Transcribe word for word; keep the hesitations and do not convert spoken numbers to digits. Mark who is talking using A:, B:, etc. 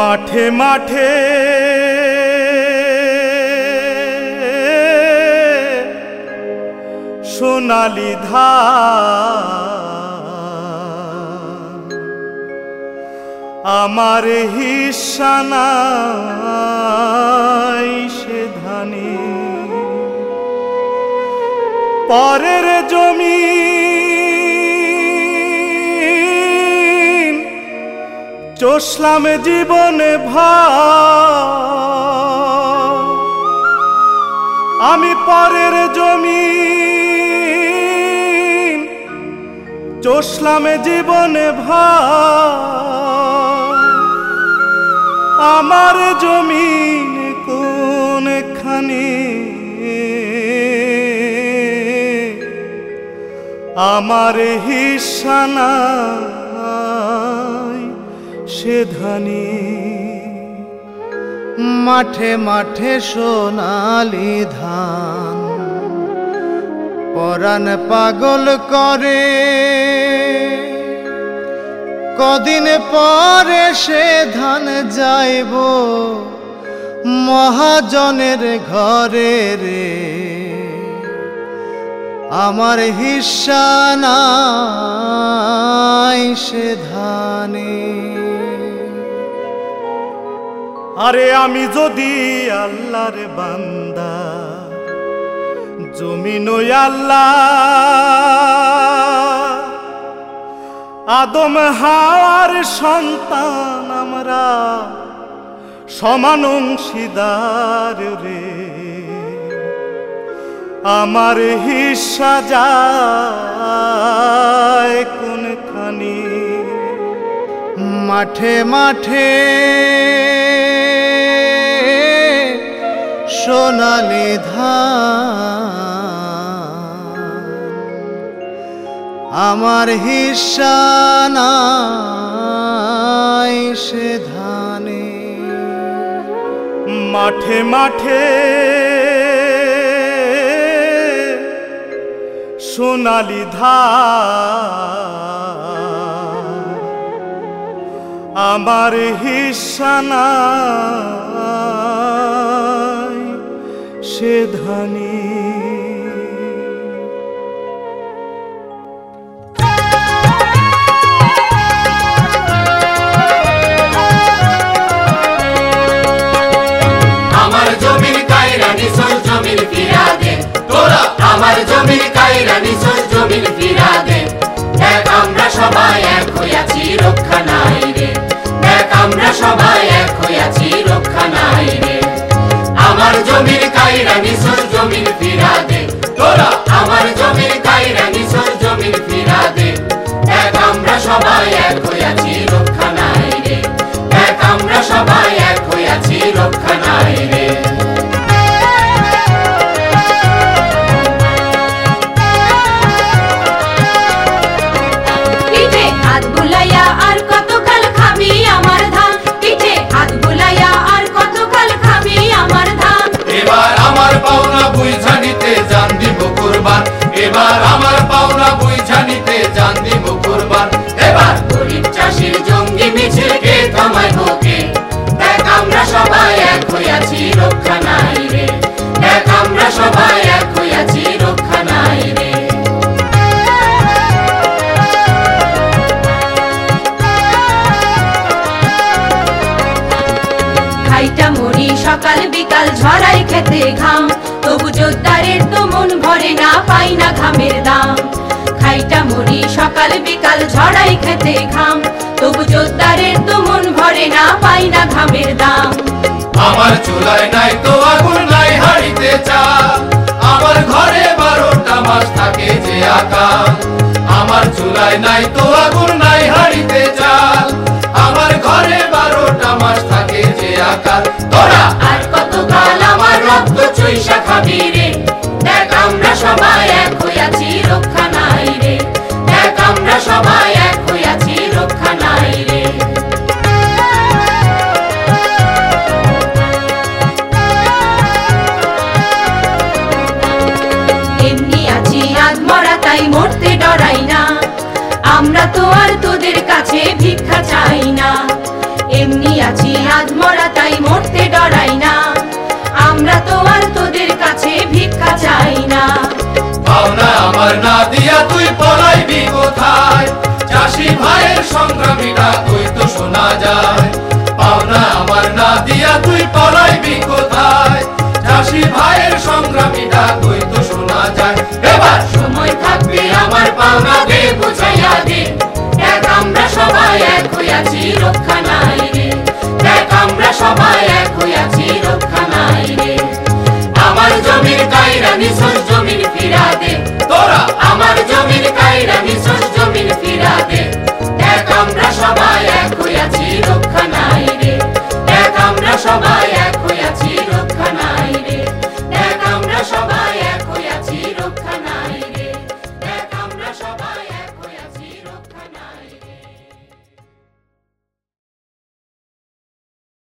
A: মাঠে মাঠে সোনালি ধান আমার হিস্সা নাই সে ধানে পরের জমি চষলাম জীবনে ভার আমি পরের জমি চষলাম জীবনে ভার আমার জমিন কোনখানে আমার হিস্সা নাই সে ধানে
B: মাঠে মাঠে সোনালি ধান পরাণ পাগল করে কদিন পরে সে ধান যাইব মহাজনের ঘরে রে আমার হিস্সা নাই সে ধানে
A: আরে আমি যদি আল্লাহর বান্দা জমিন আল্লাহ আদম হাওয়ার সন্তান আমরা সমান অংশীদার রে আমার হিস্সা যায় কোনখানে
B: মাঠে মাঠে সোনালি ধান আমার হিস্সা নাই সে ধানে
A: মাঠে মাঠে সোনালি ধান আমার হিস্সা নাই সে ধানে
C: আমার জমির কায়রা নিসর জমির ফিরা দে তোরা আমার জমির কায়রা নিসর জমির ফিরা দে দেখ আমরা সবাই এক হইয়াছি রক্ষা নাই রে দেখ আমরা সবাই এক হইয়াছি রক্ষা নাই রে আমার জমির কায়রা নিসর জমির ফিরা দে তোরা আমার জমির কায়রা নিসর জমির ফিরা দে দেখ আমরা সবাই এক হইয়াছি রক্ষা নাই রে দেখ আমরা সবাই এক হইয়াছি রক্ষা নাই রে এবার আমার পাওনা বুঝা নিতে জান দিব কুরবান এবার গরিব চাষির জঙ্গি মিছিলকে থামাই হোকে দেখ আমরা সবাই এক হইয়াছি রক্ষা নাই রে দেখ আমরা সবাই এক হইয়াছি রক্ষা নাই রে
D: খাইটা মরি সকাল বিকাল ঝরাই খেতে ঘাম তবু যোদ্ধারের তো মন ভরে না পাই না ঘামের দাম খাইটা মরি সকাল বিকাল ঝরাই খেতে ঘাম তবু যোদ্ধারের তো মন ভরে না পাই না ঘামের দাম
C: আমার চুলায় নাই তো আগুন নাই হাড়িতে চাল আমার ঘরে বারোটা মাস থাকে যে আকাল আমার চুলায় নাই তো আগুন নাই হাড়িতে চাল আমার ঘরে বারোটা মাস থাকে যে আকাল তোরা আর কতকাল আমার রক্ত চুইসা খাবি রে দেখ আমরা সবাই এক হইয়াছি রক্ষা নাই রে দেখ আমরা সবাই এক হইয়াছি রক্ষা নাই রে
D: এমনি আছি আজ মরা তাই মরতে ডরাই না আমরা তো আর তোদের কাছে ভিক্ষা চাই না এমনি আছি আজ জড়াই না, আমরা তো আর তোদের কাছে ভিক্ষা চাই না।
C: পাওনা আমার না দিয়া তুই পলাইবি কোথায়, চাষি ভাইয়ের সংগ্রামীটা তুই তো শোনা যায়।